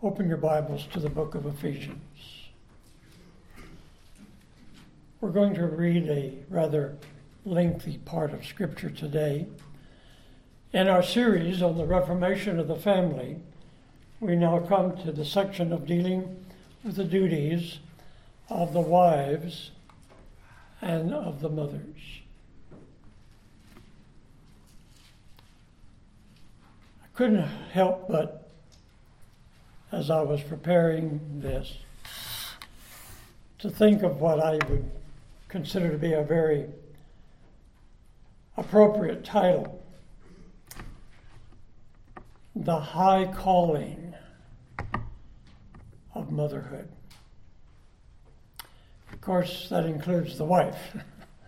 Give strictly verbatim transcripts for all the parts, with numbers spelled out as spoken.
open your Bibles to the book of Ephesians. We're going to read a rather lengthy part of Scripture today. In our series on the Reformation of the family, we now come to the section of dealing with the duties of the wives and of the mothers. I couldn't help but, as I was preparing this, to think of what I would consider to be a very appropriate title: The High Calling of Motherhood. Of course, that includes the wife.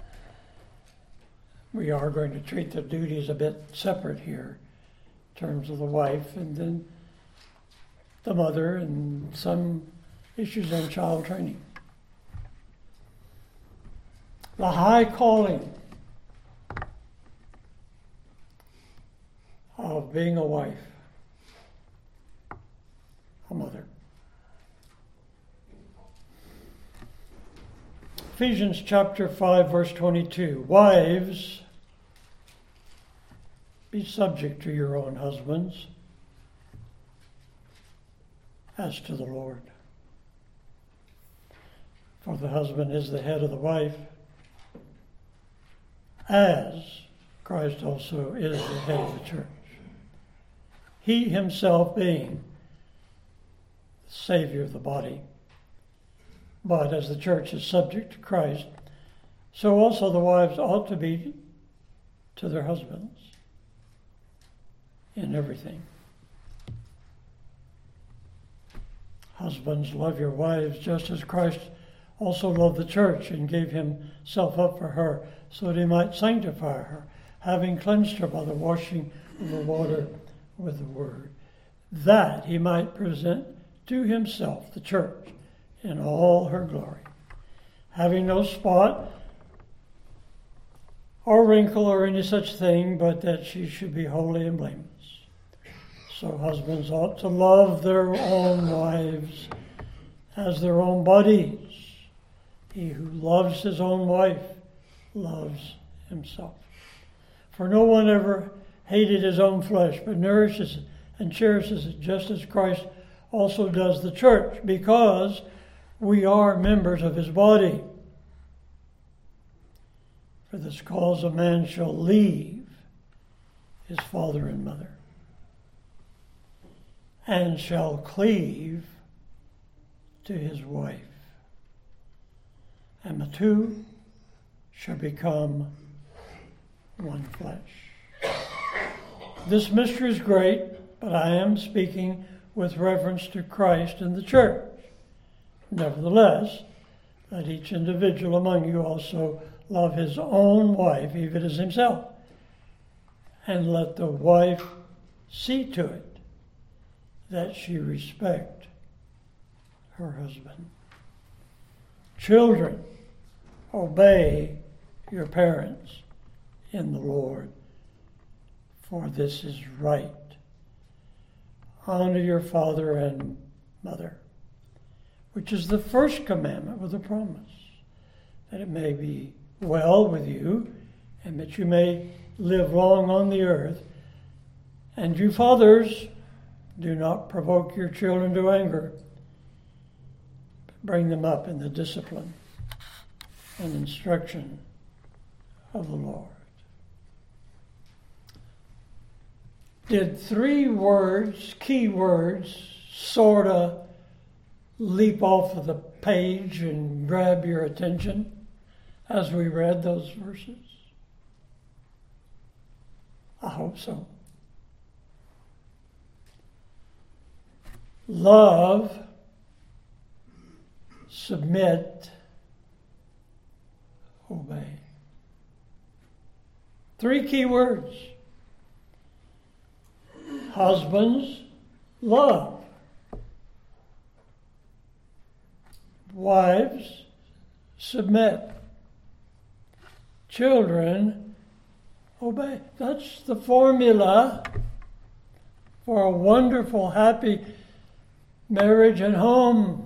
We are going to treat the duties a bit separate here in terms of the wife, and then the mother, and some issues on child training. The high calling of being a wife, a mother. Ephesians chapter five, verse twenty-two. Wives, be subject to your own husbands, as to the Lord. For the husband is the head of the wife, as Christ also is the head of the church, he himself being the Savior of the body. But as the church is subject to Christ, so also the wives ought to be to their husbands in everything. Husbands, love your wives just as Christ also loved the church and gave himself up for her, so that he might sanctify her, having cleansed her by the washing of the water with the word, that he might present to himself the church in all her glory, having no spot or wrinkle or any such thing, but that she should be holy and blameless. So husbands ought to love their own wives as their own bodies. He who loves his own wife loves himself. For no one ever hated his own flesh, but nourishes and cherishes it, just as Christ also does the church, because we are members of his body. For this cause a man shall leave his father and mother, and shall cleave to his wife, and the two shall become one flesh. This mystery is great, but I am speaking with reference to Christ and the church. Nevertheless, let each individual among you also love his own wife, even as himself, and let the wife see to it that she respect her husband. Children, obey your parents in the Lord, for this is right. Honor your father and mother, which is the first commandment with a promise, that it may be well with you, and that you may live long on the earth. And you fathers, do not provoke your children to anger, but bring them up in the discipline and instruction of the Lord. Did three words, key words, sort of leap off of the page and grab your attention as we read those verses? I hope so. Love, submit, obey. Three key words. Husbands, love. Wives, submit. Children, obey. That's the formula for a wonderful, happy marriage and home.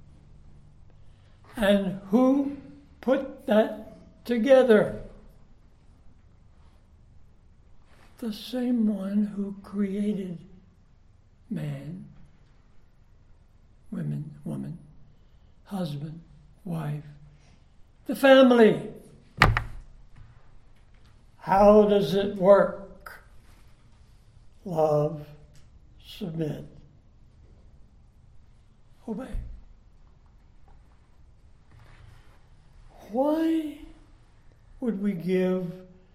And who put that together? The same one who created man, women, woman, husband, wife, the family. How does it work? Love, submit, obey. Why would we give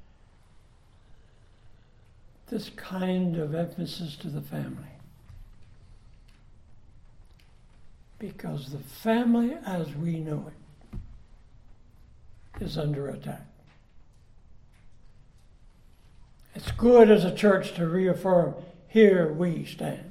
this kind of emphasis to the family? Because the family as we know it is under attack. It's good as a church to reaffirm, here we stand.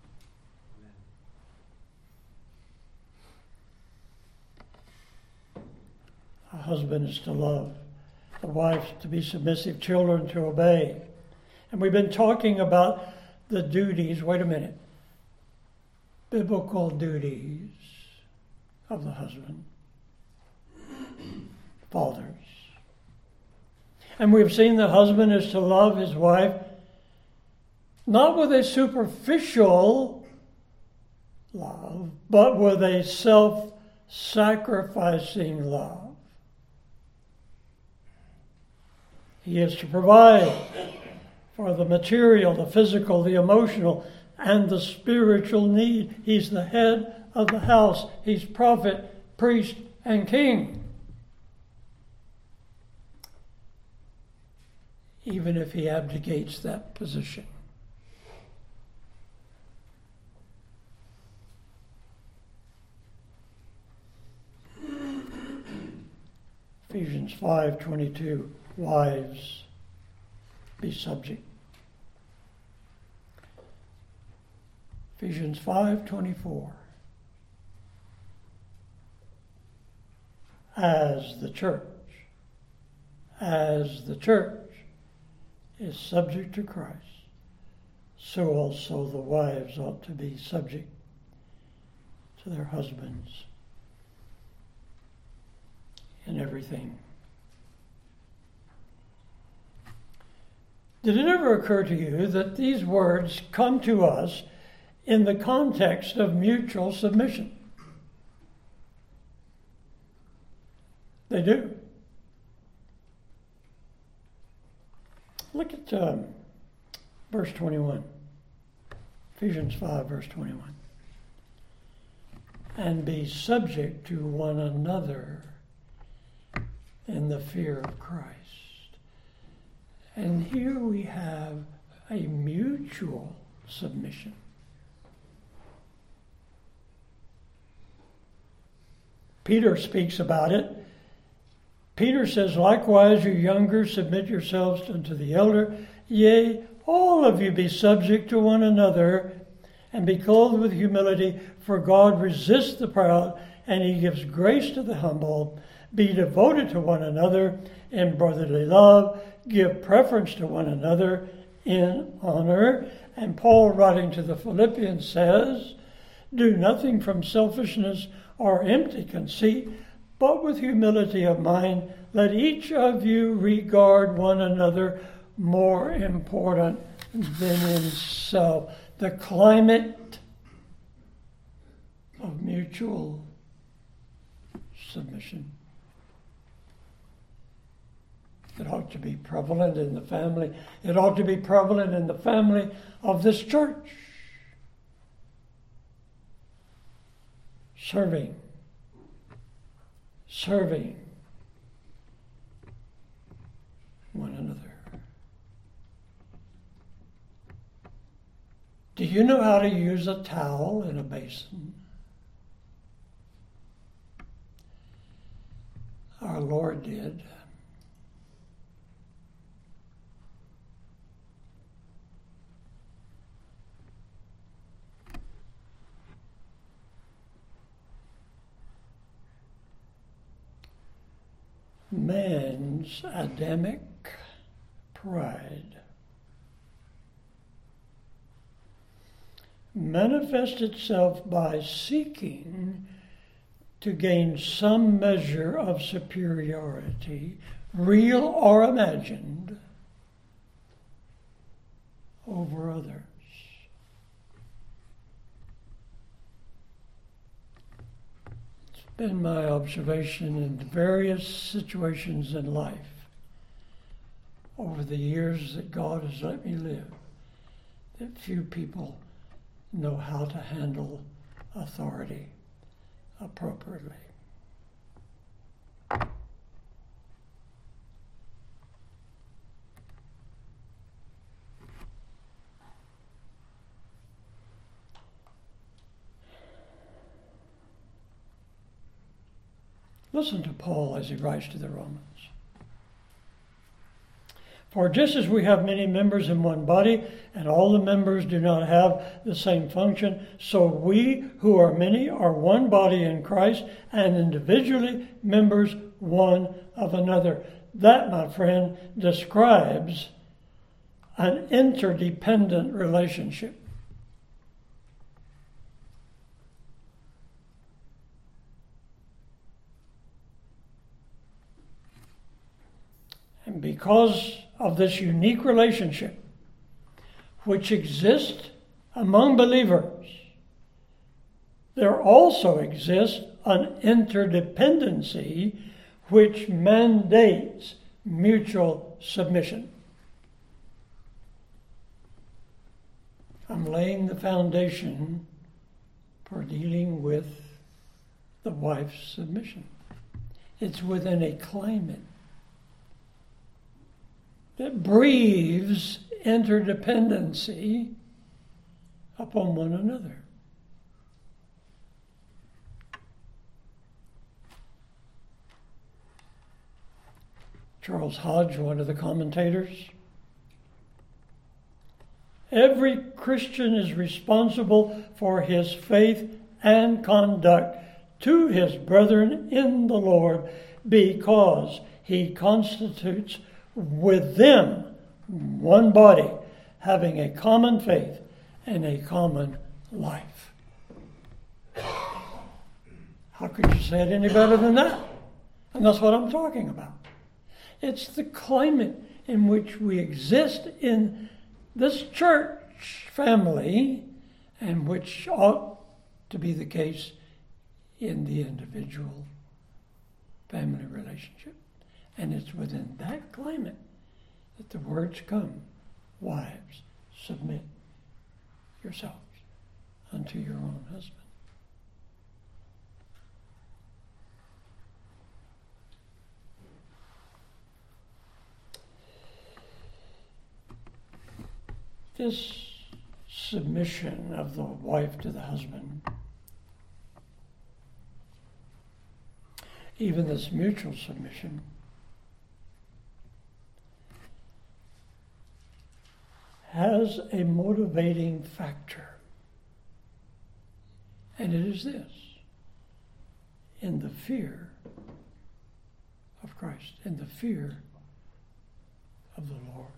A husband is to love, the wife to be submissive, children to obey. And we've been talking about the duties, wait a minute, biblical duties of the husband, fathers. And we've seen the husband is to love his wife, not with a superficial love, but with a self-sacrificing love. He is to provide for the material, the physical, the emotional, and the spiritual need. He's the head of the house. He's prophet, priest, and king. Even if he abdicates that position. Ephesians five twenty-two, wives, be subject. Ephesians five twenty-four, as the church, as the church is subject to Christ, so also the wives ought to be subject to their husbands in everything. Did it ever occur to you that these words come to us in the context of mutual submission? They do. Look at um, verse twenty-one. Ephesians five, verse twenty-one. And be subject to one another in the fear of Christ. And here we have a mutual submission. Peter speaks about it. Peter says, likewise, you younger, submit yourselves unto the elder. Yea, all of you be subject to one another, and be clothed with humility, for God resists the proud, and he gives grace to the humble. Be devoted to one another in brotherly love. Give preference to one another in honor. And Paul, writing to the Philippians, says, do nothing from selfishness or empty conceit, but with humility of mind, let each of you regard one another more important than himself. The climate of mutual submission. It ought to be prevalent in the family. It ought to be prevalent in the family of this church. Serving. Serving one another. Do you know how to use a towel in a basin? Our Lord did. Man's Adamic pride manifests itself by seeking to gain some measure of superiority, real or imagined, over others. It's been my observation in various situations in life over the years that God has let me live that few people know how to handle authority appropriately. Listen to Paul as he writes to the Romans. For just as we have many members in one body, and all the members do not have the same function, so we who are many are one body in Christ, and individually members one of another. That, my friend, describes an interdependent relationship. And because of this unique relationship which exists among believers, there also exists an interdependency which mandates mutual submission. I'm laying the foundation for dealing with the wife's submission. It's within a climate that breathes interdependency upon one another. Charles Hodge, one of the commentators, every Christian is responsible for his faith and conduct to his brethren in the Lord because he constitutes with them one body, having a common faith and a common life. How could you say it any better than that? And that's what I'm talking about. It's the climate in which we exist in this church family, and which ought to be the case in the individual family relationship. And it's within that climate that the words come, wives, submit yourselves unto your own husband. This submission of the wife to the husband, even this mutual submission, has a motivating factor. And it is this: in the fear of Christ, in the fear of the Lord.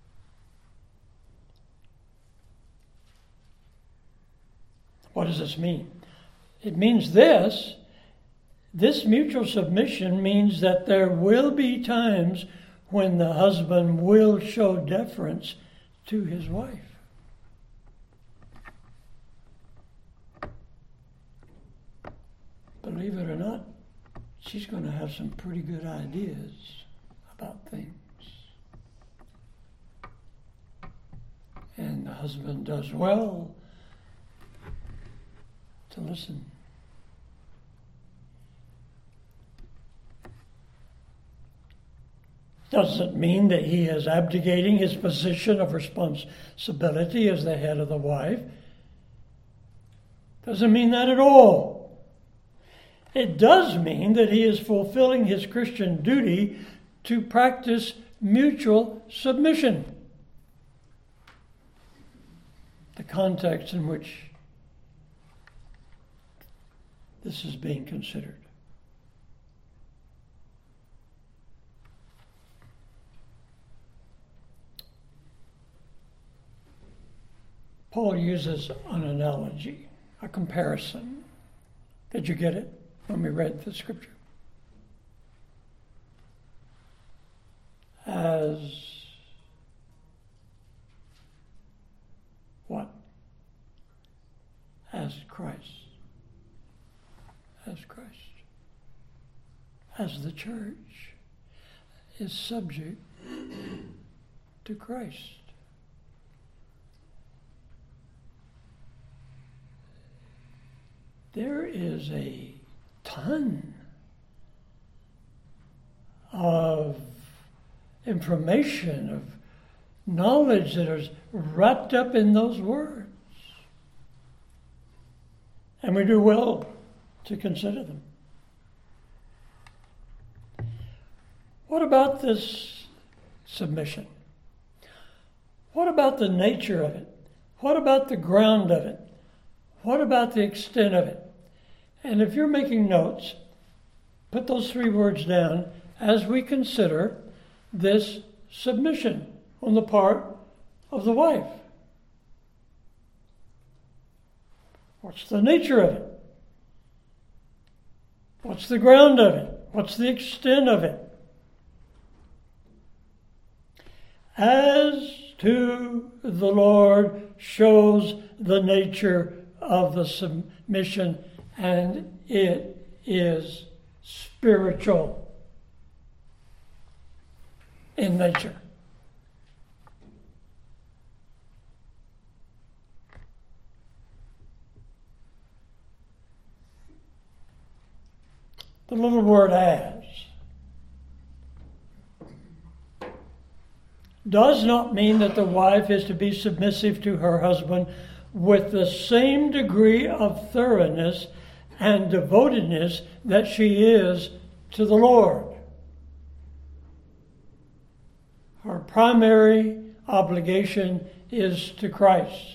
What does this mean? It means this. This mutual submission means that there will be times when the husband will show deference to his wife. Believe it or not, she's going to have some pretty good ideas about things. And the husband does well to listen. Doesn't mean that he is abdicating his position of responsibility as the head of the wife. Doesn't mean that at all. It does mean that he is fulfilling his Christian duty to practice mutual submission. The context in which this is being considered. Paul Paul uses an analogy, a comparison. Did you get it when we read the scripture? As what? As Christ. As Christ. As the church is subject to Christ. There is a ton of information, of knowledge that is wrapped up in those words. And we do well to consider them. What about this submission? What about the nature of it? What about the ground of it? What about the extent of it? And if you're making notes, put those three words down as we consider this submission on the part of the wife. What's the nature of it? What's the ground of it? What's the extent of it? As to the Lord shows the nature of the submission, and it is spiritual in nature. The little word as does not mean that the wife is to be submissive to her husband with the same degree of thoroughness and devotedness that she is to the Lord. Her primary obligation is to Christ.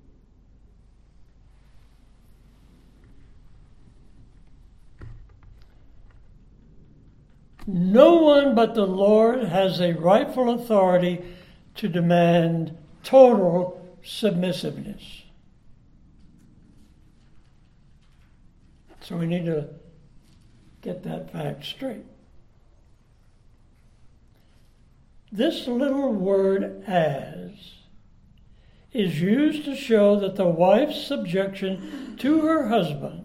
No one but the Lord has a rightful authority to demand total submissiveness. So we need to get that fact straight. This little word as is used to show that the wife's subjection to her husband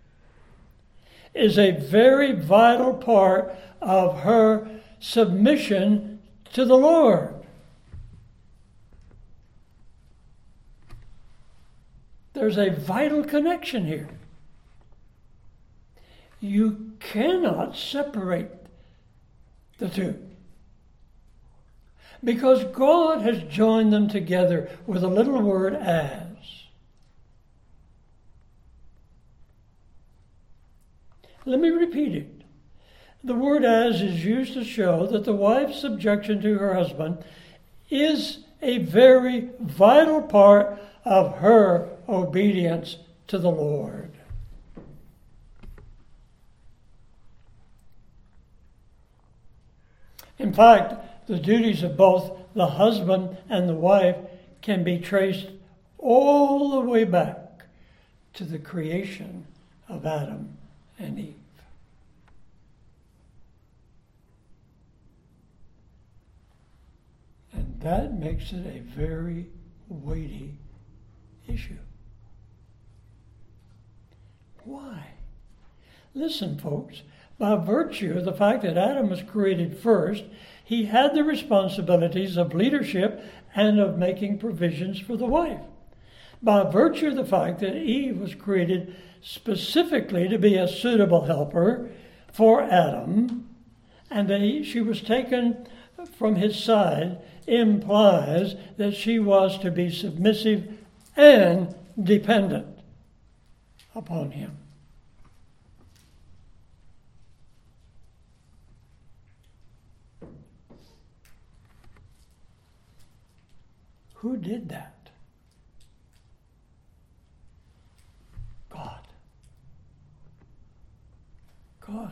is a very vital part of her submission to the Lord. There's a vital connection here. You cannot separate the two, because God has joined them together with a little word as. Let me repeat it. The word as is used to show that the wife's subjection to her husband is a very vital part of her obedience to the Lord. In fact, the duties of both the husband and the wife can be traced all the way back to the creation of Adam and Eve. And that makes it a very weighty issue. Why? Listen, folks. By virtue of the fact that Adam was created first, he had the responsibilities of leadership and of making provisions for the wife. By virtue of the fact that Eve was created specifically to be a suitable helper for Adam, and that he, she was taken from his side, implies that she was to be submissive and dependent upon him. Who did that? God. God.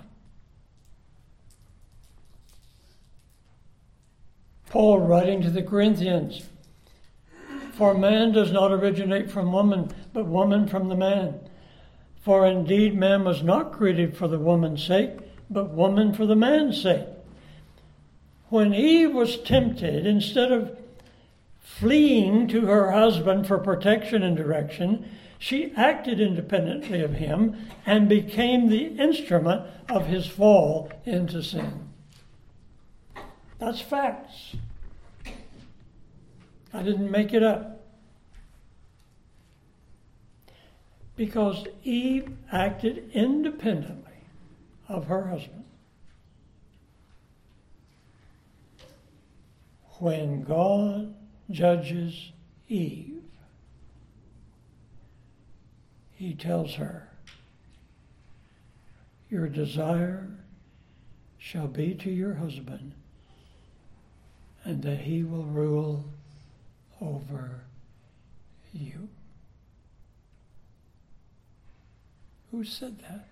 Paul, writing to the Corinthians, For man does not originate from woman, but woman from the man. For indeed man was not created for the woman's sake, but woman for the man's sake. When Eve was tempted, instead of fleeing to her husband for protection and direction, she acted independently of him and became the instrument of his fall into sin. That's facts. I didn't make it up. Because Eve acted independently of her husband. When God judges Eve, he tells her, your desire shall be to your husband, and that he will rule over you. Who said that?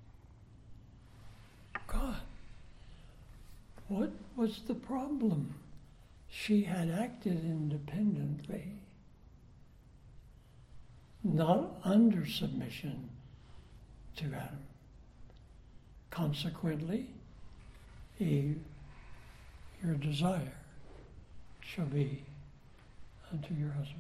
God. What was the problem? She had acted independently, not under submission to Adam. Consequently, Eve, your desire shall be unto your husband.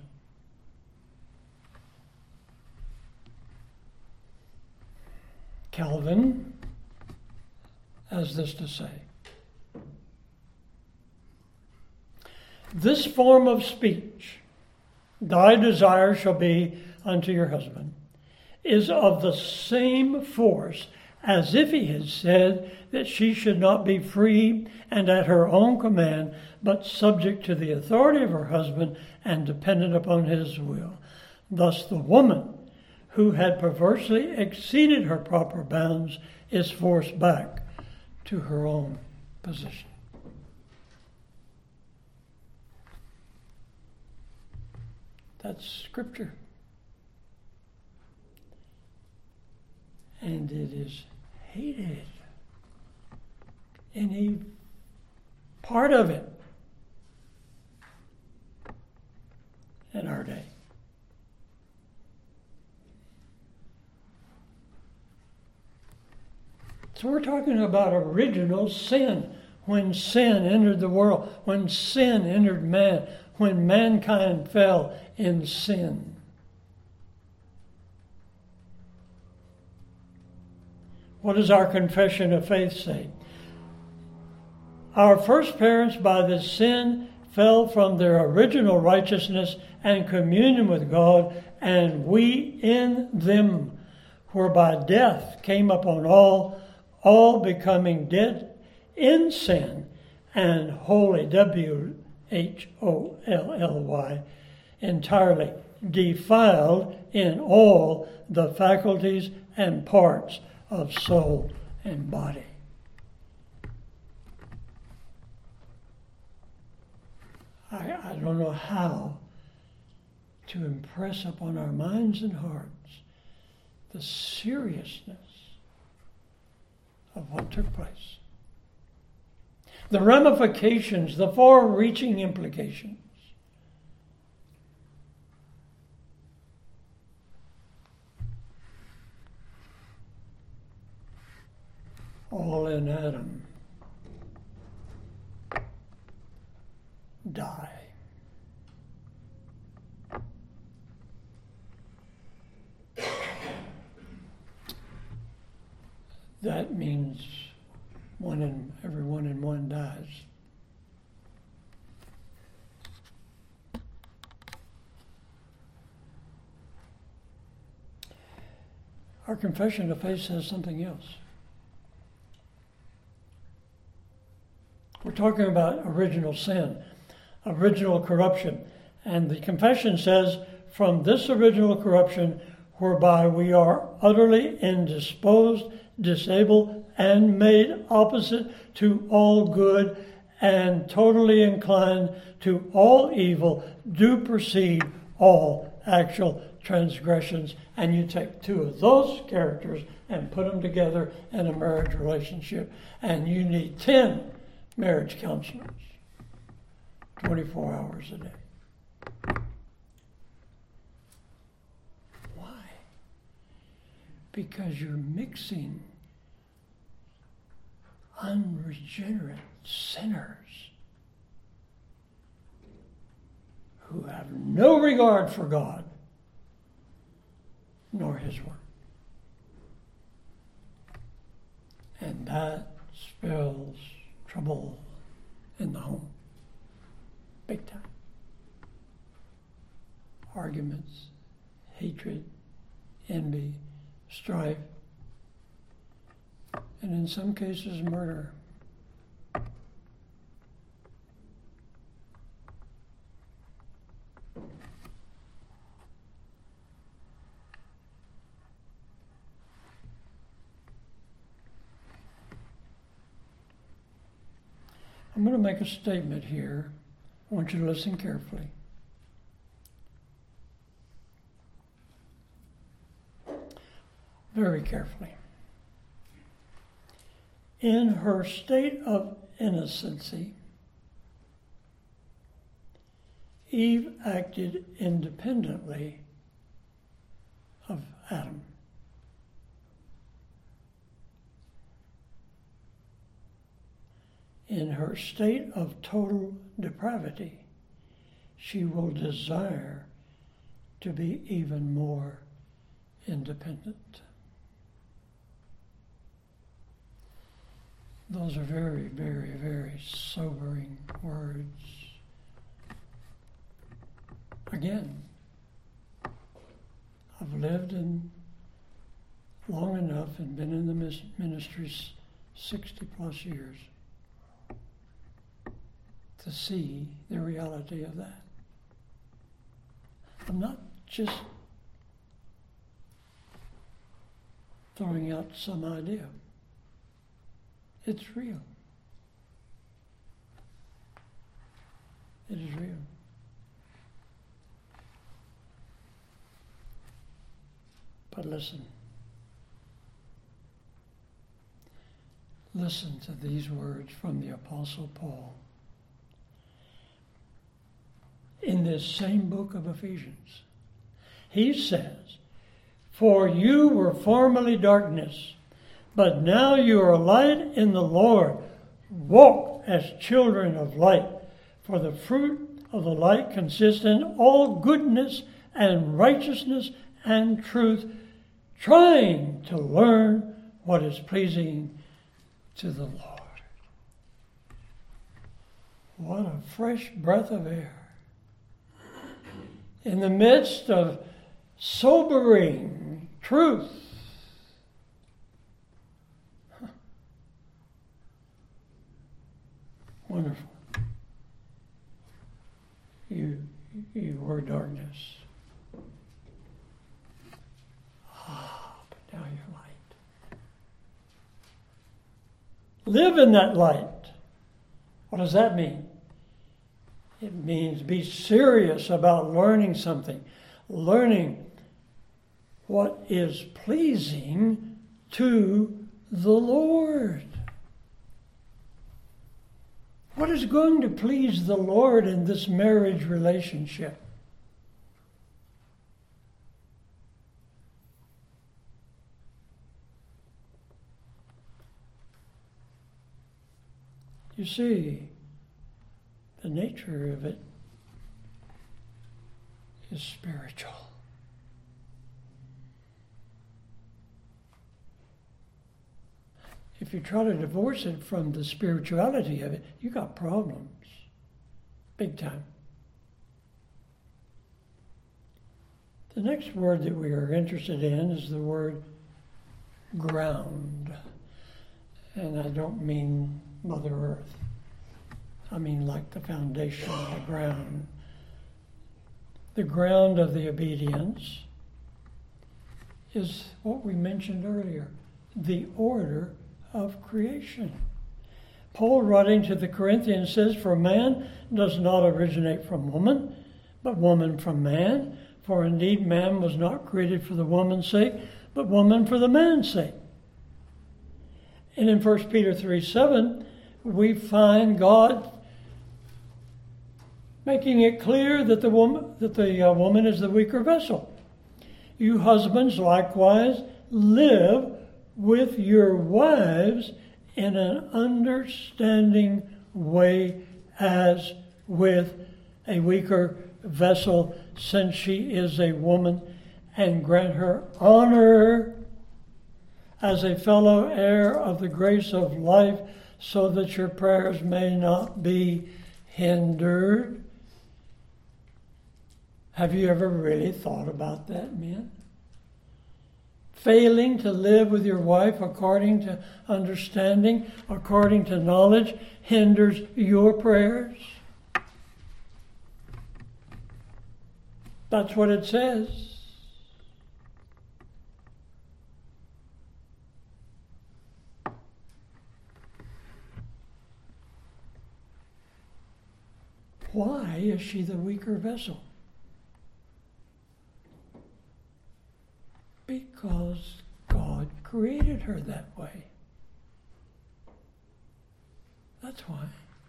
Calvin has this to say. This form of speech, thy desire shall be unto your husband, is of the same force as if he had said that she should not be free and at her own command, but subject to the authority of her husband and dependent upon his will. Thus the woman, who had perversely exceeded her proper bounds, is forced back to her own position. That's Scripture. And it is hated. Any part of it in our day. So we're talking about original sin. When sin entered the world, when sin entered man, when mankind fell in sin. What does our confession of faith say? Our first parents by this sin fell from their original righteousness and communion with God, and we in them, whereby death came upon all, all becoming dead in sin and wholly, W H O L L Y, entirely defiled in all the faculties and parts of soul and body. I, I don't know how to impress upon our minds and hearts the seriousness of what took place. The ramifications, the far-reaching implications. All in Adam die. That means one in every one in one dies. Our confession of faith says something else. We're talking about original sin, original corruption. And the confession says, from this original corruption, whereby we are utterly indisposed, disabled, and made opposite to all good, and totally inclined to all evil, do proceed all actual transgressions. And you take two of those characters and put them together in a marriage relationship, and you need ten marriage counselors, twenty-four hours a day. because you're mixing unregenerate sinners who have no regard for God nor His Word. And that spells trouble in the home. Big time. Arguments, hatred, envy, strife, and in some cases murder. I'm going to make a statement here. I want you to listen carefully. Very carefully. In her state of innocency, Eve acted independently of Adam. In her state of total depravity, she will desire to be even more independent. Those are very, very, very sobering words. Again, I've lived in long enough and been in the ministry sixty plus years to see the reality of that. I'm not just throwing out some idea. It's real. It is real. But listen. Listen to these words from the Apostle Paul. In this same book of Ephesians, he says, "For you were formerly darkness, but now you are light in the Lord. Walk as children of light, for the fruit of the light consists in all goodness and righteousness and truth, trying to learn what is pleasing to the Lord." What a fresh breath of air. In the midst of sobering truth. Wonderful. You, you were darkness. Ah, but now you're light. Live in that light. What does that mean? It means be serious about learning something. Learning what is pleasing to the Lord. What is going to please the Lord in this marriage relationship? You see, the nature of it is spiritual. If you try to divorce it from the spirituality of it, you got problems. Big time. The next word that we are interested in is the word ground. And I don't mean Mother Earth. I mean like the foundation, the ground. The ground of the obedience is what we mentioned earlier, the order of creation. Paul, writing to the Corinthians, says, "For man does not originate from woman, but woman from man. For indeed man was not created for the woman's sake, but woman for the man's sake." And in First Peter three seven, we find God making it clear that the woman that the uh, woman is the weaker vessel. "You husbands likewise live with your wives in an understanding way as with a weaker vessel, since she is a woman, and grant her honor as a fellow heir of the grace of life, so that your prayers may not be hindered. Have you ever really thought about that, men? Failing to live with your wife according to understanding, according to knowledge, hinders your prayers? That's what it says. Why is she the weaker vessel? Because God created her that way. That's why.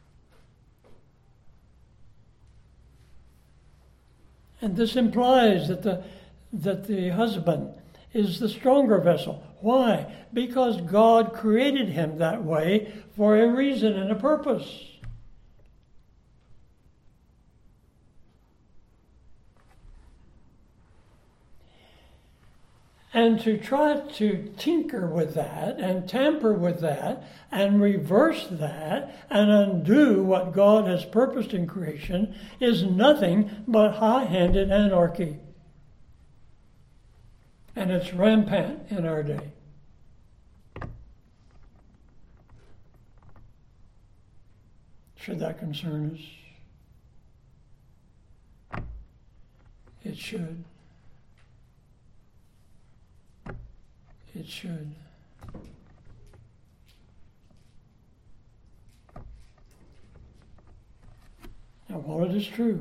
And this implies that the that the husband is the stronger vessel. Why? Because God created him that way for a reason and a purpose. And to try to tinker with that and tamper with that and reverse that and undo what God has purposed in creation is nothing but high-handed anarchy. And it's rampant in our day. Should that concern us? It should. It should. Now, while it is true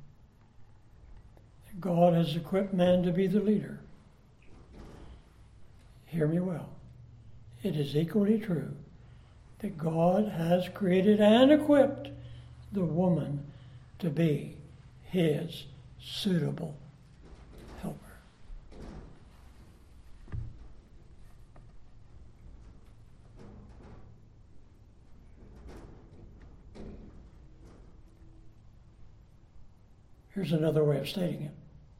that God has equipped man to be the leader, hear me well, it is equally true that God has created and equipped the woman to be his suitable helper. Here's another way of stating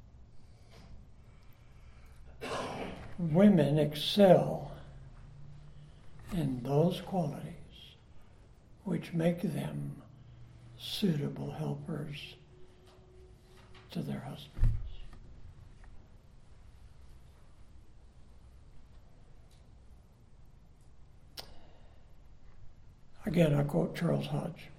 it. Women excel in those qualities which make them suitable helpers to their husbands. Again, I quote Charles Hodge.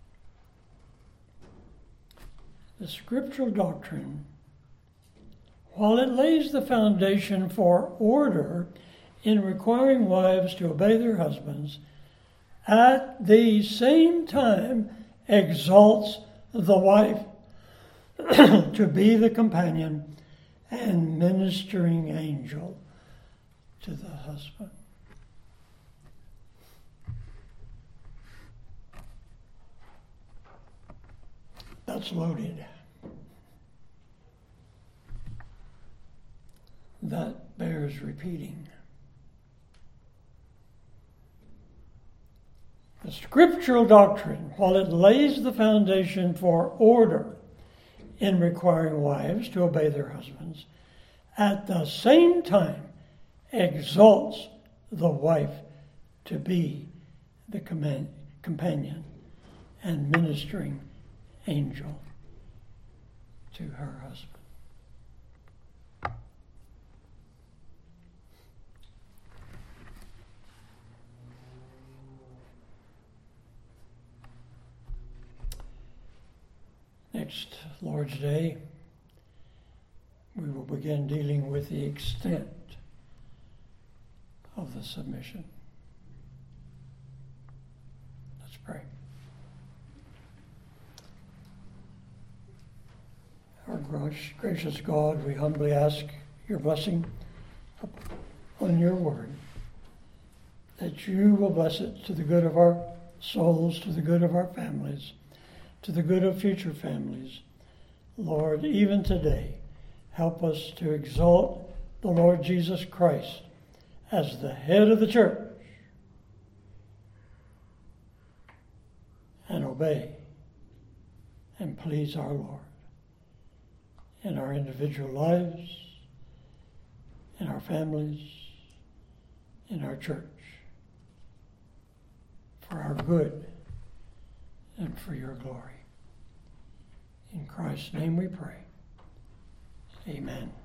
The scriptural doctrine, while it lays the foundation for order in requiring wives to obey their husbands, at the same time exalts the wife to be the companion and ministering angel to the husband. That's loaded. That bears repeating. The scriptural doctrine, while it lays the foundation for order in requiring wives to obey their husbands, at the same time exalts the wife to be the command, companion and ministering angel to her husband. Next Lord's Day, we will begin dealing with the extent of the submission. Let's pray. Our gracious God, we humbly ask your blessing on your word, that you will bless it to the good of our souls, to the good of our families, to the good of future families. Lord, even today, help us to exalt the Lord Jesus Christ as the head of the church and obey and please our Lord in our individual lives, in our families, in our church, for our good and for your glory. In Christ's name we pray. Amen.